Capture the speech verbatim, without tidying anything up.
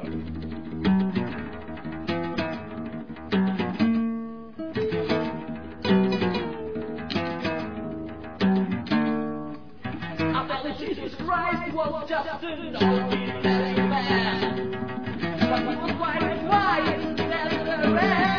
Jesus Christ was just an ordinary man, but he was quite wise and very